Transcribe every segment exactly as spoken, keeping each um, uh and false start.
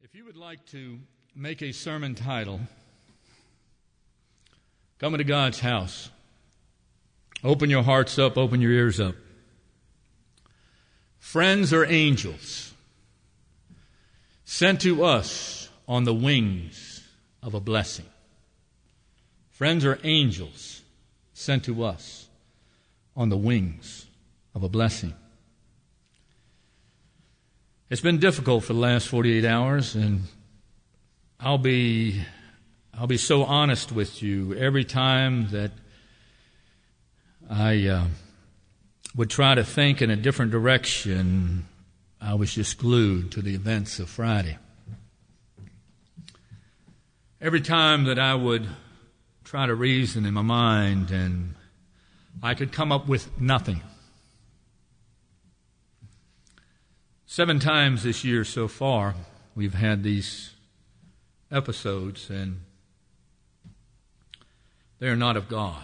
If you would like to make a sermon title, Coming to God's House, open your hearts up, open your ears up. Friends are angels sent to us on the wings of a blessing. Friends are angels sent to us on the wings of a blessing. It's been difficult for the last forty-eight hours, and I'll be I'll be so honest with you. Every time that I uh, would try to think in a different direction, I was just glued to the events of Friday. Every time that I would try to reason in my mind, and I could come up with nothing. Seven times this year so far, we've had these episodes, and they are not of God.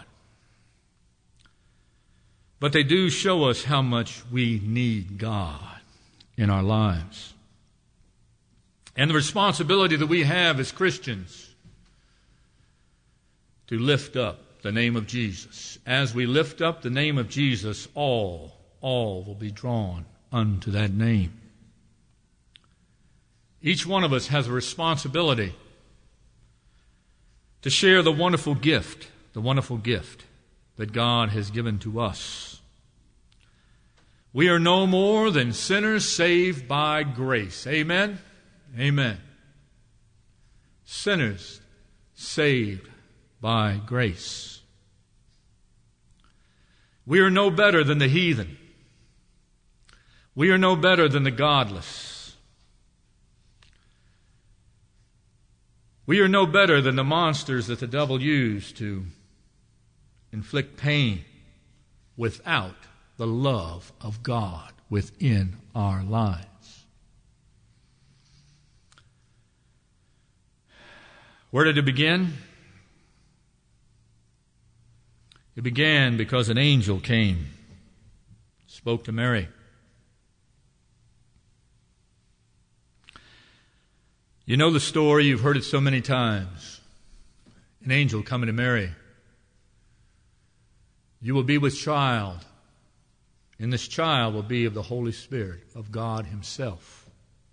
But they do show us how much we need God in our lives. And the responsibility that we have as Christians to lift up the name of Jesus. As we lift up the name of Jesus, all, all will be drawn unto that name. Each one of us has a responsibility to share the wonderful gift, the wonderful gift that God has given to us. We are no more than sinners saved by grace. Amen? Amen. Sinners saved by grace. We are no better than the heathen. We are no better than the godless. We are no better than the monsters that the devil used to inflict pain without the love of God within our lives. Where did it begin? It began because an angel came, spoke to Mary. You know the story, you've heard it so many times. An angel coming to Mary. You will be with child, and this child will be of the Holy Spirit, of God Himself.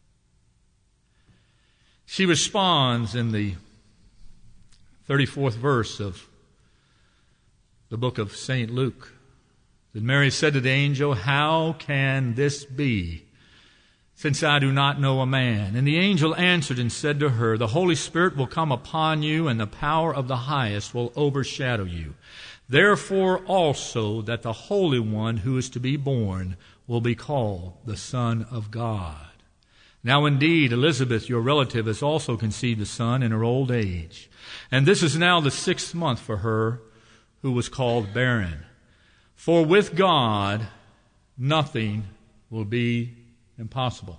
She responds in the thirty-fourth verse of the book of Saint Luke. Then Mary said to the angel, "How can this be, since I do not know a man?" And the angel answered and said to her, "The Holy Spirit will come upon you, and the power of the highest will overshadow you. Therefore also that the Holy One who is to be born will be called the Son of God. Now indeed, Elizabeth, your relative, has also conceived a son in her old age. And this is now the sixth month for her who was called barren. For with God nothing will be impossible."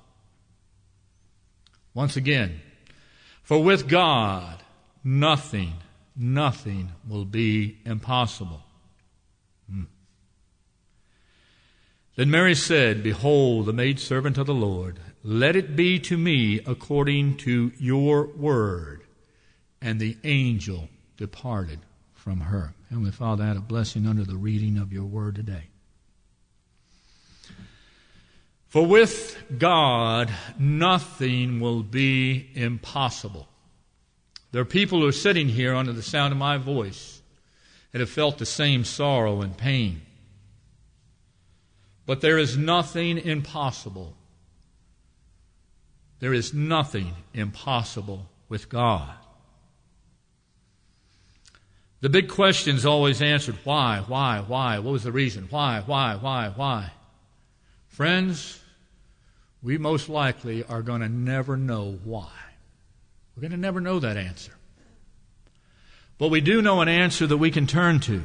Once again, for with God, nothing, nothing will be impossible. Hmm. Then Mary said, "Behold, the maidservant of the Lord, let it be to me according to your word." And the angel departed from her. Heavenly Father, add a blessing under the reading of your word today. For with God, nothing will be impossible. There are people who are sitting here under the sound of my voice that have felt the same sorrow and pain. But there is nothing impossible. There is nothing impossible with God. The big question is always answered, why, why, why? What was the reason? Why, why, why, why? Friends, we most likely are going to never know why. We're going to never know that answer. But we do know an answer that we can turn to.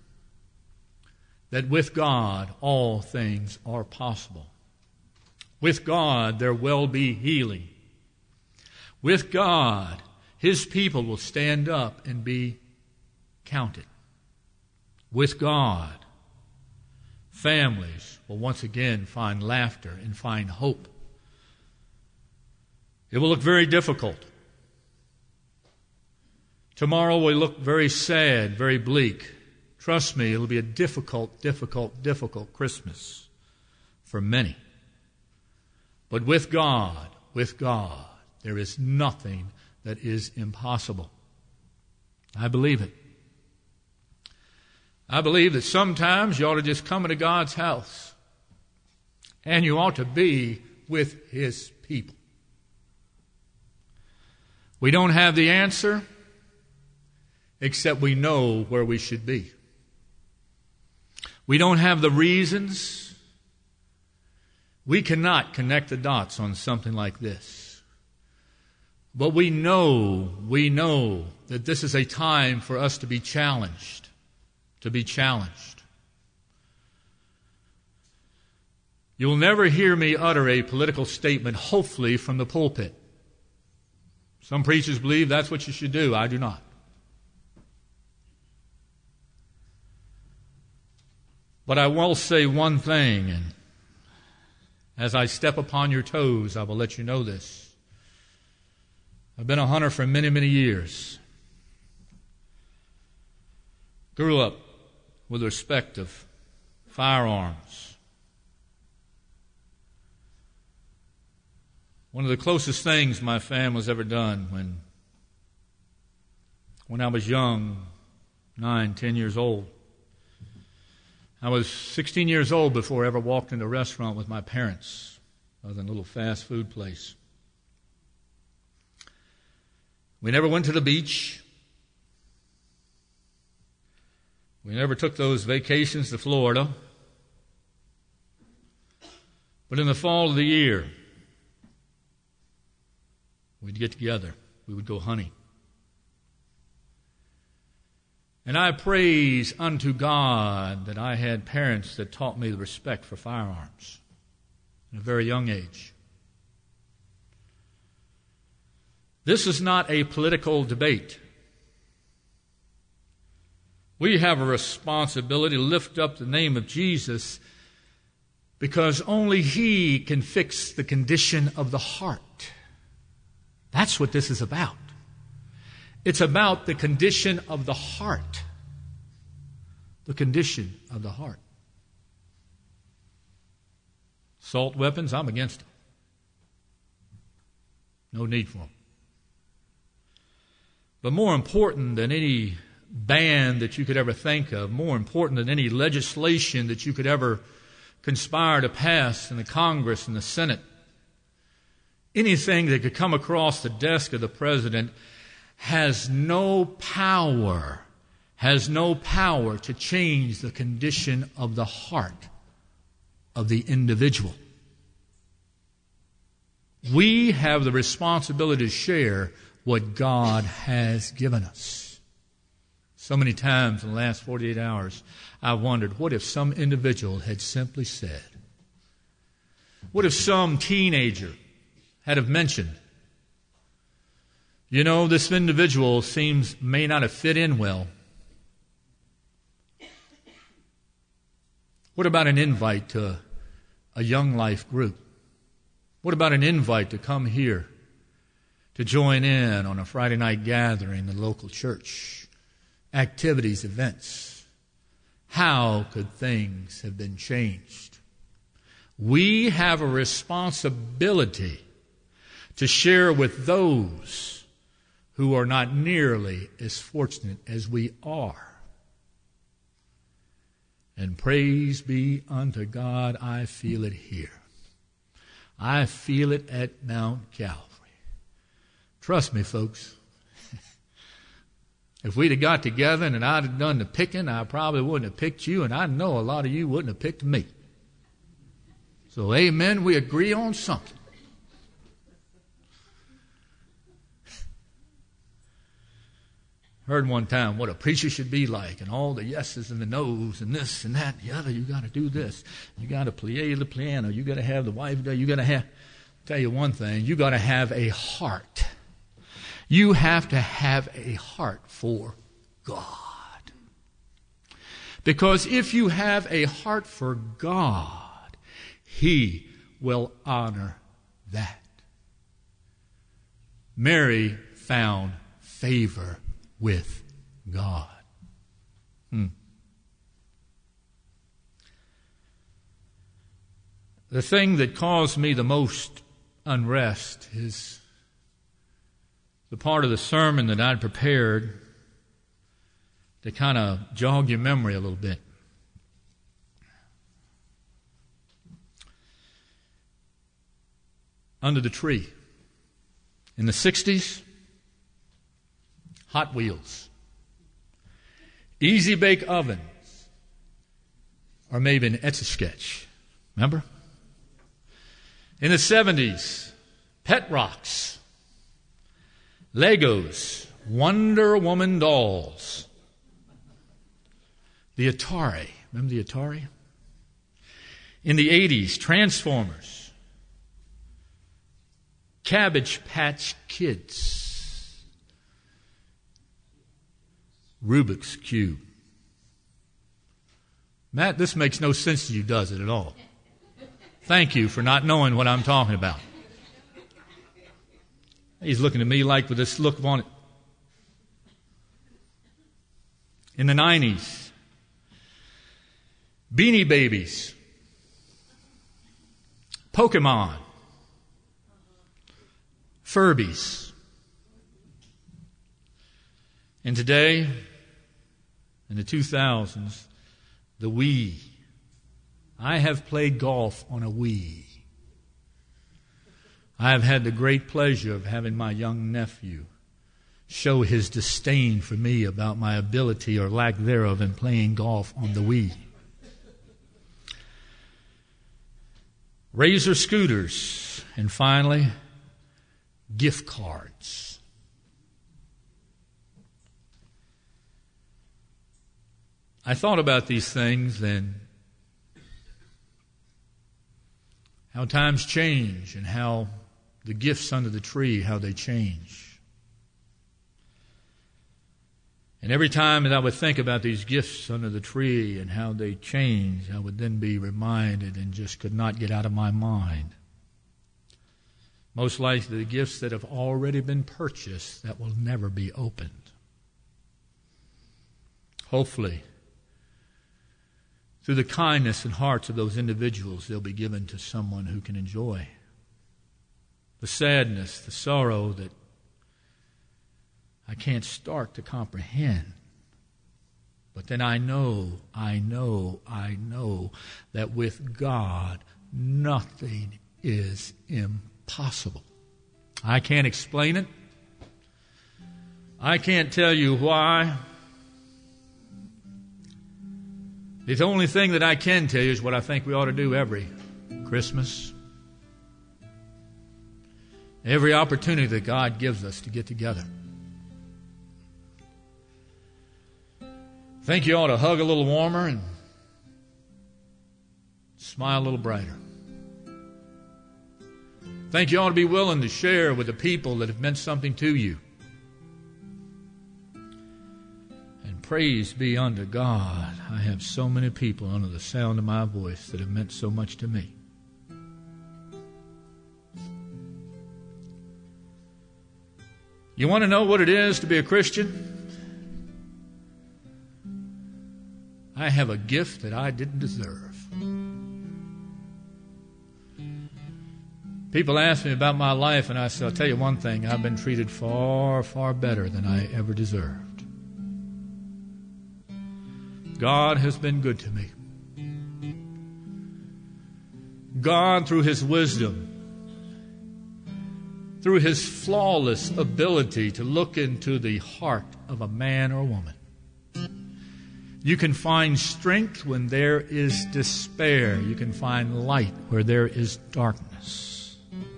That with God, all things are possible. With God, there will be healing. With God, His people will stand up and be counted. With God, families will once again find laughter and find hope. It will look very difficult. Tomorrow will look very sad, very bleak. Trust me, it'll be a difficult, difficult, difficult Christmas for many. But with God, with God, there is nothing that is impossible. I believe it. I believe that sometimes you ought to just come into God's house and you ought to be with His people. We don't have the answer except we know where we should be. We don't have the reasons. We cannot connect the dots on something like this. But we know, we know that this is a time for us to be challenged, to be challenged. You'll never hear me utter a political statement, hopefully, from the pulpit. Some preachers believe that's what you should do. I do not. But I will say one thing, and as I step upon your toes, I will let you know this. I've been a hunter for many, many years. Grew up with respect of firearms. One of the closest things my family's ever done when, when I was young, nine, ten years old. I was sixteen years old before I ever walked into a restaurant with my parents, other than a little fast food place. We never went to the beach. We never took those vacations to Florida. But in the fall of the year, we'd get together. We would go hunting. And I praise unto God that I had parents that taught me the respect for firearms at a very young age. This is not a political debate. We have a responsibility to lift up the name of Jesus because only He can fix the condition of the heart. That's what this is about. It's about the condition of the heart. The condition of the heart. Assault weapons, I'm against them. No need for them. But more important than any ban that you could ever think of, more important than any legislation that you could ever conspire to pass in the Congress and the Senate, anything that could come across the desk of the President has no power, has no power to change the condition of the heart of the individual. We have the responsibility to share what God has given us. So many times in the last forty-eight hours, I wondered, what if some individual had simply said, what if some teenager had have mentioned, you know, this individual seems, may not have fit in well. What about an invite to a Young Life group? What about an invite to come here to join in on a Friday night gathering in the local church? Activities, events. How could things have been changed? We have a responsibility to share with those who are not nearly as fortunate as we are. And praise be unto God, I feel it here. I feel it at Mount Calvary. Trust me, folks. If we'd have got together and I'd have done the picking, I probably wouldn't have picked you, and I know a lot of you wouldn't have picked me. So, amen, we agree on something. Heard one time what a preacher should be like, and all the yeses and the nos and this and that and the other. You got to do this. You got to play the piano. You got to have the wife. You got to have. Tell you one thing. You got to have a heart. You have to have a heart for God. Because if you have a heart for God, He will honor that. Mary found favor with God. Hmm. The thing that caused me the most unrest is the part of the sermon that I'd prepared to kind of jog your memory a little bit. Under the tree. In the sixties, Hot Wheels. Easy Bake Ovens. Or maybe an Etch-a-Sketch. Remember? In the seventies, Pet Rocks. Legos. Wonder Woman dolls. The Atari. Remember the Atari? In the eighties, Transformers. Cabbage Patch Kids. Rubik's Cube. Matt, this makes no sense to you, does it, at all? Thank you for not knowing what I'm talking about. He's looking at me like with this look on it. In the nineties, Beanie Babies. Pokemon. Furbies. And today, in the two thousands, the Wii. I have played golf on a Wii. I have had the great pleasure of having my young nephew show his disdain for me about my ability or lack thereof in playing golf on the Wii. Razor scooters, and finally, gift cards. I thought about these things and how times change and how the gifts under the tree, how they change. And every time that I would think about these gifts under the tree and how they change, I would then be reminded and just could not get out of my mind. Most likely the gifts that have already been purchased that will never be opened. Hopefully, through the kindness and hearts of those individuals, they'll be given to someone who can enjoy the sadness, the sorrow that I can't start to comprehend. But then I know, I know, I know that with God, nothing is impossible. I can't explain it. I can't tell you why. The only thing that I can tell you is what I think we ought to do every Christmas. Every opportunity that God gives us to get together. I think you ought to hug a little warmer and smile a little brighter. I think you ought to be willing to share with the people that have meant something to you. And praise be unto God, I have so many people under the sound of my voice that have meant so much to me. You want to know what it is to be a Christian? I have a gift that I didn't deserve. People ask me about my life, and I say, I'll tell you one thing, I've been treated far, far better than I ever deserved. God has been good to me. God, through His wisdom, through His flawless ability to look into the heart of a man or a woman. You can find strength when there is despair. You can find light where there is darkness.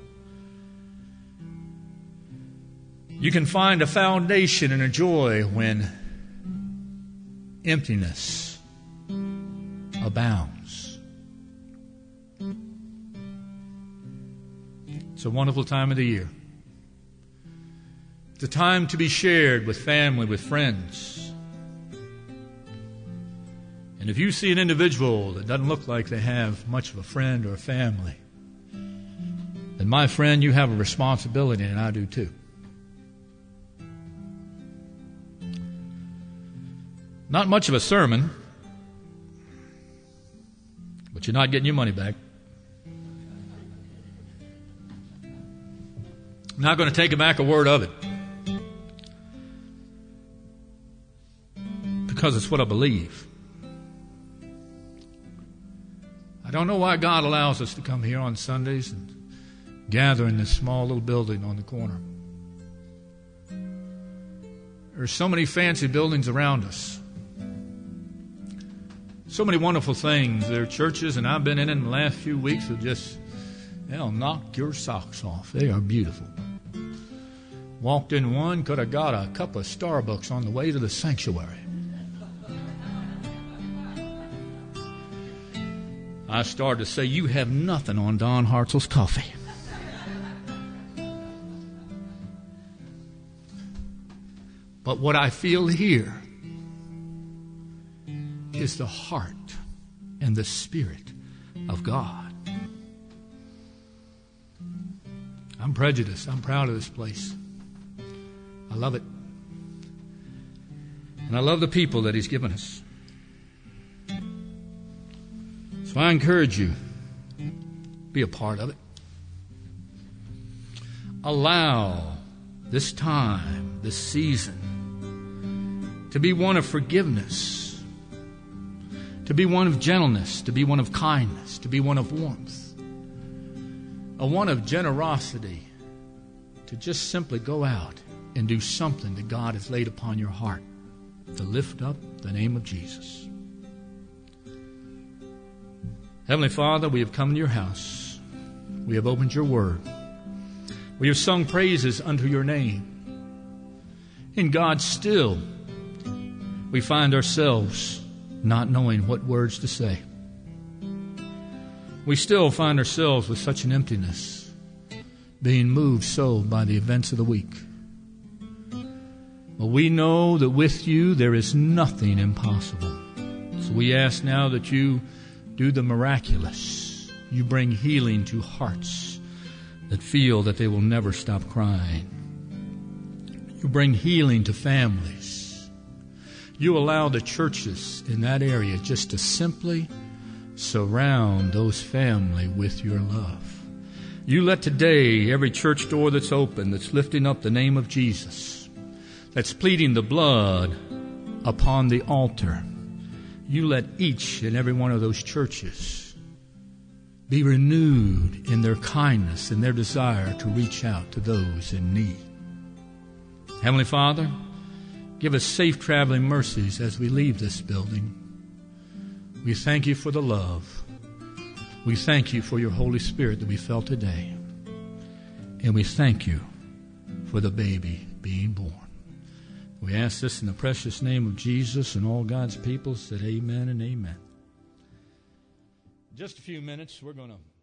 You can find a foundation and a joy when emptiness abounds. It's a wonderful time of the year. It's a time to be shared with family, with friends. And if you see an individual that doesn't look like they have much of a friend or a family, then my friend, you have a responsibility, and I do too. Not much of a sermon, but you're not getting your money back. I'm not going to take back a word of it, because it's what I believe. I don't know why God allows us to come here on Sundays and gather in this small little building on the corner. There's so many fancy buildings around us. So many wonderful things. There are churches, and I've been in it in the last few weeks, that just, they'll knock your socks off. They are beautiful. Walked in one, could have got a cup of Starbucks on the way to the sanctuary. I started to say, you have nothing on Don Hartzell's coffee. But what I feel here is the heart and the Spirit of God. I'm prejudiced. I'm proud of this place. I love it. And I love the people that He's given us. So I encourage you, be a part of it. Allow this time, this season, to be one of forgiveness, to be one of gentleness, to be one of kindness, to be one of warmth, a one of generosity, to just simply go out and do something that God has laid upon your heart, to lift up the name of Jesus. Heavenly Father, we have come to your house. We have opened your word. We have sung praises unto your name. And God, still, we find ourselves not knowing what words to say. We still find ourselves with such an emptiness, being moved so by the events of the week. But we know that with you there is nothing impossible. So we ask now that you do the miraculous. You bring healing to hearts that feel that they will never stop crying. You bring healing to families. You allow the churches in that area just to simply surround those families with your love. You let today every church door that's open, that's lifting up the name of Jesus, that's pleading the blood upon the altar, you let each and every one of those churches be renewed in their kindness and their desire to reach out to those in need. Heavenly Father, give us safe traveling mercies as we leave this building. We thank you for the love. We thank you for your Holy Spirit that we felt today. And we thank you for the baby being born. We ask this in the precious name of Jesus, and all God's people said amen and amen. In just a few minutes, we're going to